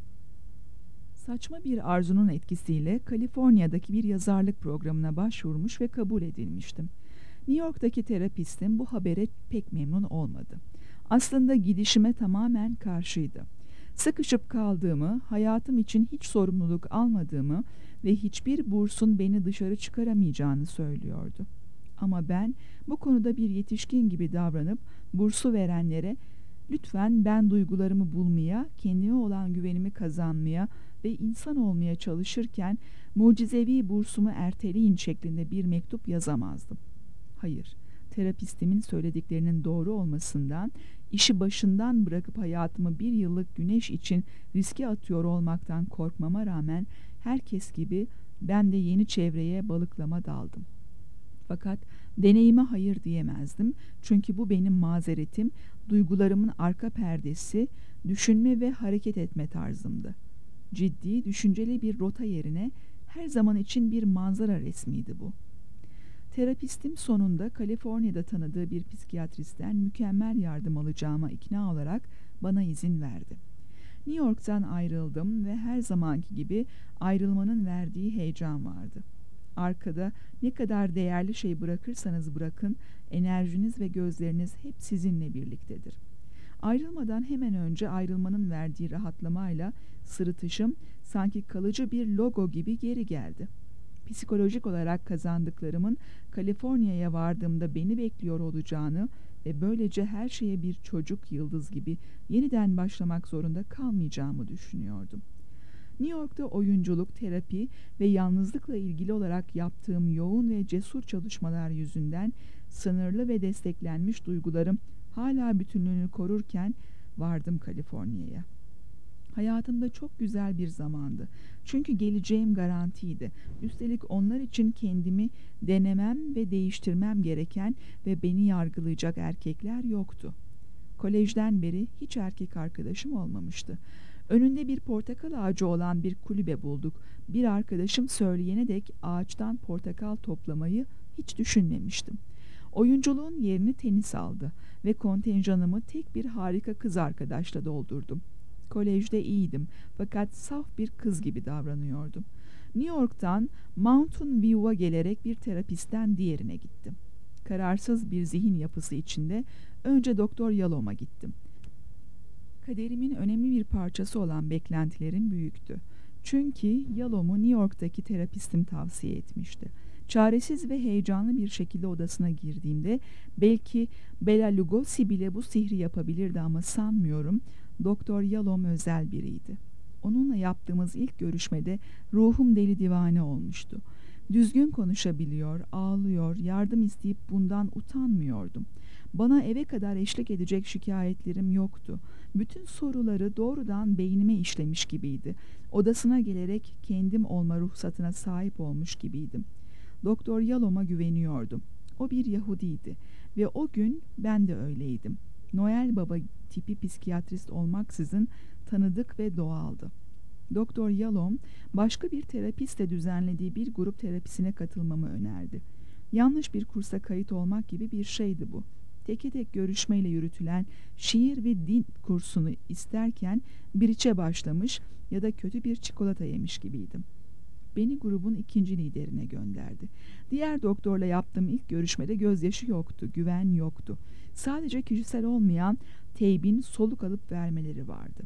Saçma bir arzunun etkisiyle Kaliforniya'daki bir yazarlık programına başvurmuş ve kabul edilmiştim. New York'taki terapistim bu habere pek memnun olmadı. Aslında gidişime tamamen karşıydı. Sıkışıp kaldığımı, hayatım için hiç sorumluluk almadığımı ve hiçbir bursun beni dışarı çıkaramayacağını söylüyordu. Ama ben bu konuda bir yetişkin gibi davranıp bursu verenlere, "Lütfen ben duygularımı bulmaya, kendime olan güvenimi kazanmaya ve insan olmaya çalışırken mucizevi bursumu erteleyin," şeklinde bir mektup yazamazdım. Hayır, terapistimin söylediklerinin doğru olmasından, işi başından bırakıp hayatımı bir yıllık güneş için riske atıyor olmaktan korkmama rağmen herkes gibi ben de yeni çevreye balıklama daldım. Fakat deneyime hayır diyemezdim çünkü bu benim mazeretim, duygularımın arka perdesi, düşünme ve hareket etme tarzımdı. Ciddi, düşünceli bir rota yerine her zaman için bir manzara resmiydi bu. Terapistim sonunda Kaliforniya'da tanıdığı bir psikiyatristten mükemmel yardım alacağıma ikna olarak bana izin verdi. New York'tan ayrıldım ve her zamanki gibi ayrılmanın verdiği heyecan vardı. Arkada ne kadar değerli şey bırakırsanız bırakın, enerjiniz ve gözleriniz hep sizinle birliktedir. Ayrılmadan hemen önce ayrılmanın verdiği rahatlamayla sırıtışım sanki kalıcı bir logo gibi geri geldi. Psikolojik olarak kazandıklarımın Kaliforniya'ya vardığımda beni bekliyor olacağını ve böylece her şeye bir çocuk yıldız gibi yeniden başlamak zorunda kalmayacağımı düşünüyordum. New York'ta oyunculuk, terapi ve yalnızlıkla ilgili olarak yaptığım yoğun ve cesur çalışmalar yüzünden sınırlı ve desteklenmiş duygularım hala bütünlüğünü korurken vardım Kaliforniya'ya. Hayatımda çok güzel bir zamandı. Çünkü geleceğim garantiydi. Üstelik onlar için kendimi denemem ve değiştirmem gereken ve beni yargılayacak erkekler yoktu. Kolejden beri hiç erkek arkadaşım olmamıştı. Önünde bir portakal ağacı olan bir kulübe bulduk. Bir arkadaşım söyleyene dek ağaçtan portakal toplamayı hiç düşünmemiştim. Oyunculuğun yerini tenis aldı ve kontenjanımı tek bir harika kız arkadaşla doldurdum. Kolejde iyiydim fakat saf bir kız gibi davranıyordum. New York'tan Mountain View'a gelerek bir terapistten diğerine gittim. Kararsız bir zihin yapısı içinde önce Doktor Yalom'a gittim. Kaderimin önemli bir parçası olan beklentilerim büyüktü. Çünkü Yalom'u New York'taki terapistim tavsiye etmişti. Çaresiz ve heyecanlı bir şekilde odasına girdiğimde belki Bela Lugosi bile bu sihri yapabilirdi ama sanmıyorum. Doktor Yalom özel biriydi. Onunla yaptığımız ilk görüşmede ruhum deli divane olmuştu. Düzgün konuşabiliyor, ağlıyor, yardım isteyip bundan utanmıyordum. Bana eve kadar eşlik edecek şikayetlerim yoktu. Bütün soruları doğrudan beynime işlemiş gibiydi. Odasına gelerek kendim olma ruhsatına sahip olmuş gibiydim. Doktor Yalom'a güveniyordum. O bir Yahudiydi ve o gün ben de öyleydim. Noel Baba tipi psikiyatrist olmaksızın tanıdık ve doğaldı. Doktor Yalom başka bir terapistle düzenlediği bir grup terapisine katılmamı önerdi. Yanlış bir kursa kayıt olmak gibi bir şeydi bu. Teke tek görüşmeyle yürütülen şiir ve din kursunu isterken bir içe başlamış ya da kötü bir çikolata yemiş gibiydim. Beni grubun ikinci liderine gönderdi. Diğer doktorla yaptığım ilk görüşmede gözyaşı yoktu, güven yoktu. Sadece kişisel olmayan teybin soluk alıp vermeleri vardı.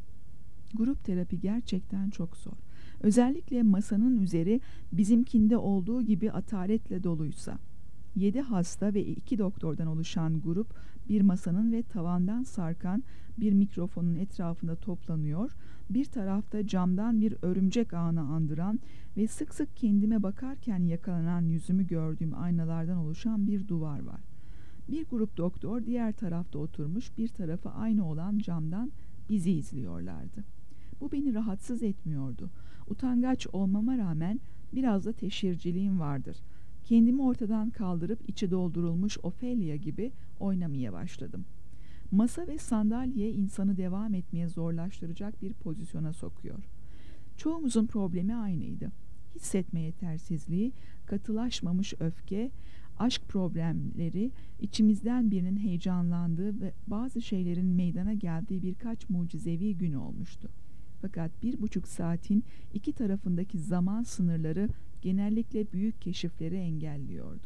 Grup terapi gerçekten çok zor. Özellikle masanın üzeri bizimkinde olduğu gibi ataletle doluysa. Yedi hasta ve iki doktordan oluşan grup bir masanın ve tavandan sarkan bir mikrofonun etrafında toplanıyor, bir tarafta camdan bir örümcek ağını andıran ve sık sık kendime bakarken yakalanan yüzümü gördüğüm aynalardan oluşan bir duvar var. Bir grup doktor diğer tarafta oturmuş, bir tarafı aynı olan camdan bizi izliyorlardı. Bu beni rahatsız etmiyordu. Utangaç olmama rağmen biraz da teşhirciliğim vardır. Kendimi ortadan kaldırıp içi doldurulmuş Ofelia gibi oynamaya başladım. Masa ve sandalye insanı devam etmeye zorlaştıracak bir pozisyona sokuyor. Çoğumuzun problemi aynıydı. Hissetme yetersizliği, katılaşmamış öfke, aşk problemleri, içimizden birinin heyecanlandığı ve bazı şeylerin meydana geldiği birkaç mucizevi gün olmuştu. Fakat bir buçuk saatin iki tarafındaki zaman sınırları genellikle büyük keşifleri engelliyordu.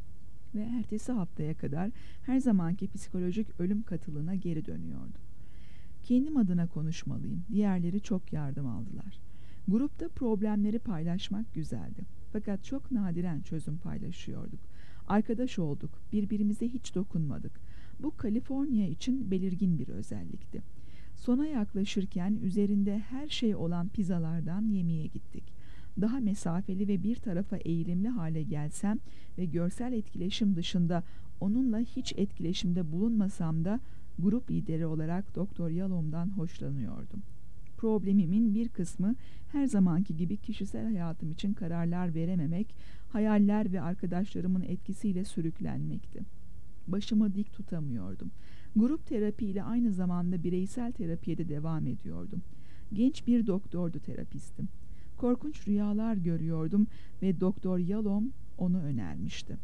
Ve ertesi haftaya kadar her zamanki psikolojik ölüm katılığına geri dönüyordum. Kendim adına konuşmalıyım. Diğerleri çok yardım aldılar. Grupta problemleri paylaşmak güzeldi. Fakat çok nadiren çözüm paylaşıyorduk. Arkadaş olduk, birbirimize hiç dokunmadık. Bu Kaliforniya için belirgin bir özellikti. Sona yaklaşırken üzerinde her şey olan pizzalardan yemeğe gittik. Daha mesafeli ve bir tarafa eğilimli hale gelsem ve görsel etkileşim dışında onunla hiç etkileşimde bulunmasam da grup lideri olarak Doktor Yalom'dan hoşlanıyordum. Problemimin bir kısmı her zamanki gibi kişisel hayatım için kararlar verememek, hayaller ve arkadaşlarımın etkisiyle sürüklenmekti. Başımı dik tutamıyordum. Grup terapiyle aynı zamanda bireysel terapiye de devam ediyordum. Genç bir doktordu terapistim. Korkunç rüyalar görüyordum ve Doktor Yalom onu önermişti.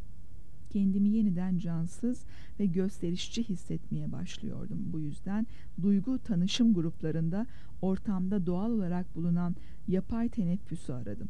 Kendimi yeniden cansız ve gösterişçi hissetmeye başlıyordum. Bu yüzden duygu tanışım gruplarında ortamda doğal olarak bulunan yapay teneffüsü aradım.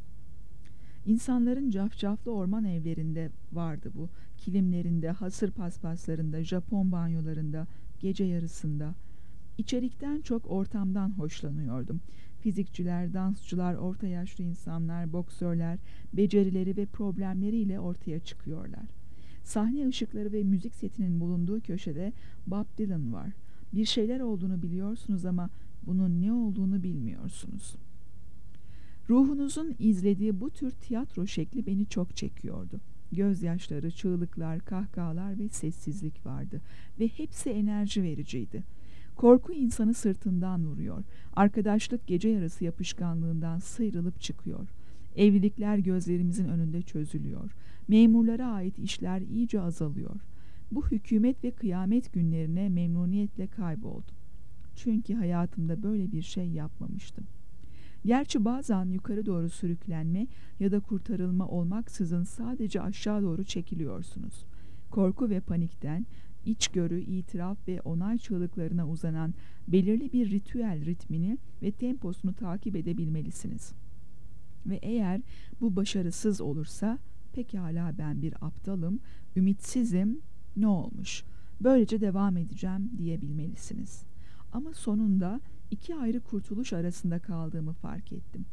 İnsanların cafcaflı orman evlerinde vardı bu. Kilimlerinde, hasır paspaslarında, Japon banyolarında, gece yarısında. İçerikten çok ortamdan hoşlanıyordum. Fizikçiler, dansçılar, orta yaşlı insanlar, boksörler, becerileri ve problemleriyle ortaya çıkıyorlar. Sahne ışıkları ve müzik setinin bulunduğu köşede Bob Dylan var. Bir şeyler olduğunu biliyorsunuz ama bunun ne olduğunu bilmiyorsunuz. Ruhunuzun izlediği bu tür tiyatro şekli beni çok çekiyordu. Gözyaşları, çığlıklar, kahkahalar ve sessizlik vardı ve hepsi enerji vericiydi. Korku insanı sırtından vuruyor. Arkadaşlık gece yarısı yapışkanlığından sıyrılıp çıkıyor. Evlilikler gözlerimizin önünde çözülüyor. Memurlara ait işler iyice azalıyor. Bu hükümet ve kıyamet günlerine memnuniyetle kayboldum. Çünkü hayatımda böyle bir şey yapmamıştım. Gerçi bazen yukarı doğru sürüklenme ya da kurtarılma olmaksızın sadece aşağı doğru çekiliyorsunuz. Korku ve panikten, içgörü, itiraf ve onay çığlıklarına uzanan belirli bir ritüel ritmini ve temposunu takip edebilmelisiniz. Ve eğer bu başarısız olursa, pekala ben bir aptalım, ümitsizim, ne olmuş? Böylece devam edeceğim diyebilmelisiniz. Ama sonunda iki ayrı kurtuluş arasında kaldığımı fark ettim.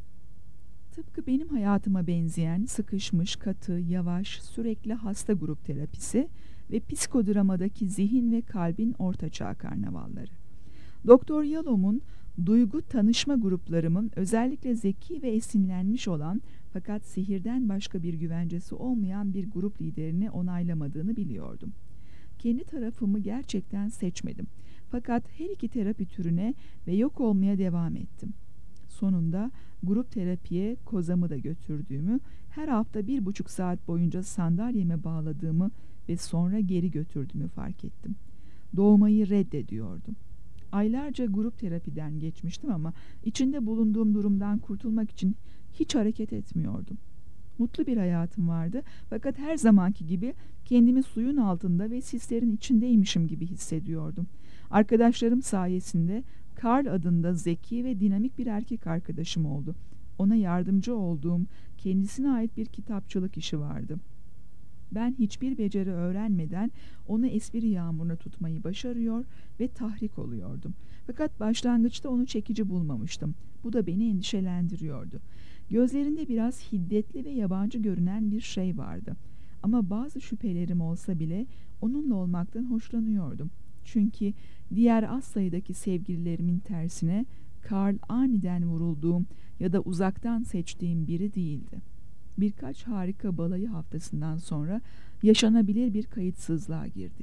Tıpkı benim hayatıma benzeyen sıkışmış, katı, yavaş, sürekli hasta grup terapisi ve psikodramadaki zihin ve kalbin ortaçağ karnavalları. Doktor Yalom'un duygu tanışma gruplarımın özellikle zeki ve esinlenmiş olan fakat sihirden başka bir güvencesi olmayan bir grup liderini onaylamadığını biliyordum. Kendi tarafımı gerçekten seçmedim. Fakat her iki terapi türüne ve yok olmaya devam ettim. Sonunda grup terapiye kozamı da götürdüğümü, her hafta bir buçuk saat boyunca sandalyeme bağladığımı ve sonra geri götürdüğümü fark ettim. Doğmayı reddediyordum. Aylarca grup terapiden geçmiştim ama içinde bulunduğum durumdan kurtulmak için hiç hareket etmiyordum. Mutlu bir hayatım vardı fakat her zamanki gibi kendimi suyun altında ve sislerin içindeymişim gibi hissediyordum. Arkadaşlarım sayesinde Carl adında zeki ve dinamik bir erkek arkadaşım oldu. Ona yardımcı olduğum kendisine ait bir kitapçılık işi vardı. Ben hiçbir beceri öğrenmeden onu espri yağmuruna tutmayı başarıyor ve tahrik oluyordum. Fakat başlangıçta onu çekici bulmamıştım. Bu da beni endişelendiriyordu. Gözlerinde biraz hiddetli ve yabancı görünen bir şey vardı. Ama bazı şüphelerim olsa bile onunla olmaktan hoşlanıyordum. Çünkü diğer az sayıdaki sevgililerimin tersine Carl aniden vurulduğum ya da uzaktan seçtiğim biri değildi. Birkaç harika balayı haftasından sonra yaşanabilir bir kayıtsızlığa girdik.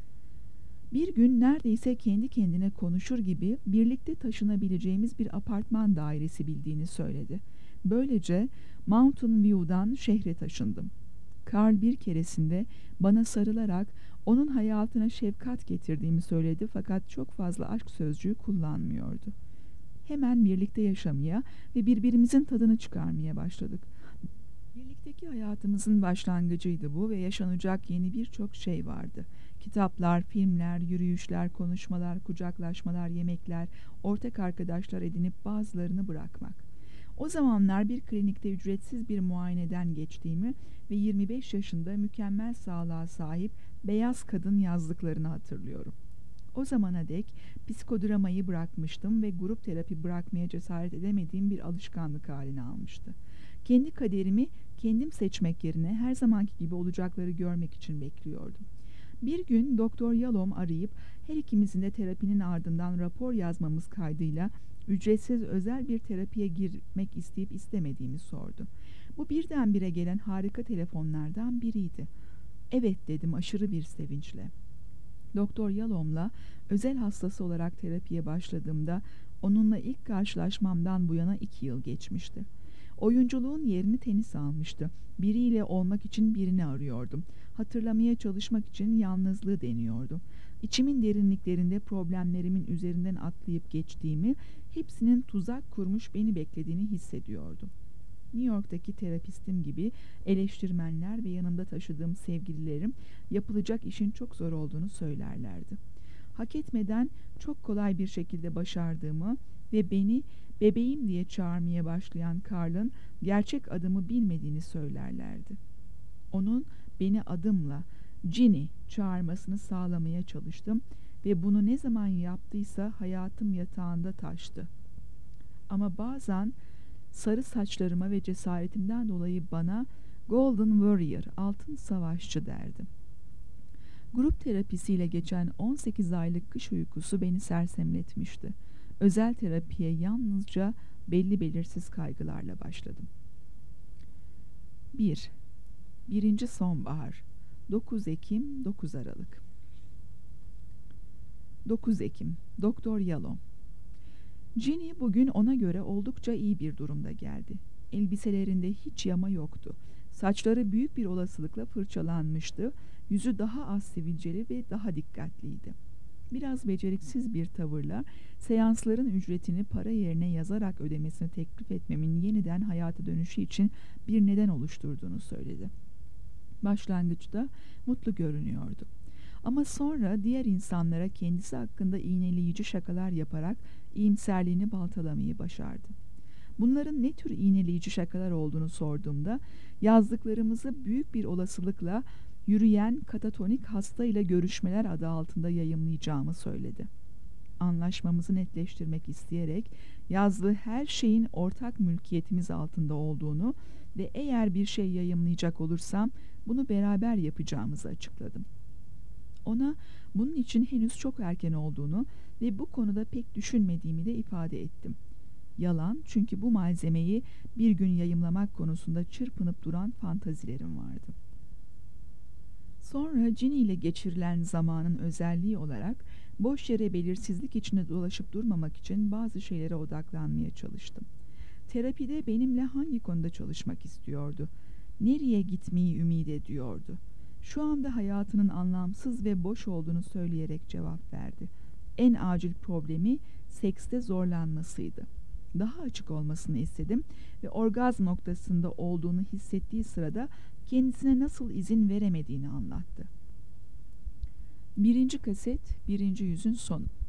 Bir gün neredeyse kendi kendine konuşur gibi birlikte taşınabileceğimiz bir apartman dairesi bildiğini söyledi. Böylece Mountain View'dan şehre taşındım. Carl bir keresinde bana sarılarak onun hayatına şefkat getirdiğimi söyledi fakat çok fazla aşk sözcüğü kullanmıyordu. Hemen birlikte yaşamaya ve birbirimizin tadını çıkarmaya başladık. Birlikteki hayatımızın başlangıcıydı bu ve yaşanacak yeni birçok şey vardı. Kitaplar, filmler, yürüyüşler, konuşmalar, kucaklaşmalar, yemekler, ortak arkadaşlar edinip bazılarını bırakmak. O zamanlar bir klinikte ücretsiz bir muayeneden geçtiğimi ve yirmi beş yaşında mükemmel sağlığa sahip beyaz kadın yazdıklarını hatırlıyorum. O zamana dek psikodramayı bırakmıştım ve grup terapi bırakmaya cesaret edemediğim bir alışkanlık haline almıştı. Kendi kaderimi kendim seçmek yerine her zamanki gibi olacakları görmek için bekliyordum. Bir gün Doktor Yalom arayıp her ikimizin de terapinin ardından rapor yazmamız kaydıyla ücretsiz özel bir terapiye girmek isteyip istemediğimi sordu. Bu birdenbire gelen harika telefonlardan biriydi. Evet dedim aşırı bir sevinçle. Doktor Yalom'la özel hastası olarak terapiye başladığımda onunla ilk karşılaşmamdan bu yana iki yıl geçmişti. Oyunculuğun yerini tenis almıştı. Biriyle olmak için birini arıyordum. Hatırlamaya çalışmak için yalnızlığı deniyordum. İçimin derinliklerinde problemlerimin üzerinden atlayıp geçtiğimi, hepsinin tuzak kurmuş beni beklediğini hissediyordum. New York'taki terapistim gibi eleştirmenler ve yanımda taşıdığım sevgililerim yapılacak işin çok zor olduğunu söylerlerdi. Hak etmeden çok kolay bir şekilde başardığımı ve beni bebeğim diye çağırmaya başlayan Carl'ın gerçek adımı bilmediğini söylerlerdi. Onun beni adımla Ginny çağırmasını sağlamaya çalıştım ve bunu ne zaman yaptıysa hayatım yatağında taştı. Ama bazen sarı saçlarıma ve cesaretimden dolayı bana Golden Warrior, altın savaşçı derdi. Grup terapisiyle geçen on sekiz aylık kış uykusu beni sersemletmişti. Özel terapiye yalnızca belli belirsiz kaygılarla başladım. bir. Birinci sonbahar. dokuz Ekim dokuz Aralık. dokuz Ekim. Doktor Yalom. Ginny bugün ona göre oldukça iyi bir durumda geldi. Elbiselerinde hiç yama yoktu. Saçları büyük bir olasılıkla fırçalanmıştı. Yüzü daha az sivilceli ve daha dikkatliydi. Biraz beceriksiz bir tavırla seansların ücretini para yerine yazarak ödemesini teklif etmemin yeniden hayata dönüşü için bir neden oluşturduğunu söyledi. Başlangıçta mutlu görünüyordu. Ama sonra diğer insanlara kendisi hakkında iğneleyici şakalar yaparak iyimserliğini baltalamayı başardı. Bunların ne tür iğneleyici şakalar olduğunu sorduğumda yazdıklarımızı büyük bir olasılıkla yürüyen katatonik hasta ile görüşmeler adı altında yayımlayacağımı söyledi. Anlaşmamızı netleştirmek isteyerek yazdığı her şeyin ortak mülkiyetimiz altında olduğunu ve eğer bir şey yayımlayacak olursam bunu beraber yapacağımızı açıkladım. Ona bunun için henüz çok erken olduğunu ve bu konuda pek düşünmediğimi de ifade ettim. Yalan, çünkü bu malzemeyi bir gün yayımlamak konusunda çırpınıp duran fantazilerim vardı. Sonra Ginny ile geçirilen zamanın özelliği olarak boş yere belirsizlik içinde dolaşıp durmamak için bazı şeylere odaklanmaya çalıştım. Terapide benimle hangi konuda çalışmak istiyordu? Nereye gitmeyi ümit ediyordu? Şu anda hayatının anlamsız ve boş olduğunu söyleyerek cevap verdi. En acil problemi sekste zorlanmasıydı. Daha açık olmasını istedim ve orgazm noktasında olduğunu hissettiği sırada kendisine nasıl izin veremediğini anlattı. Birinci kaset, birinci yüzün sonu.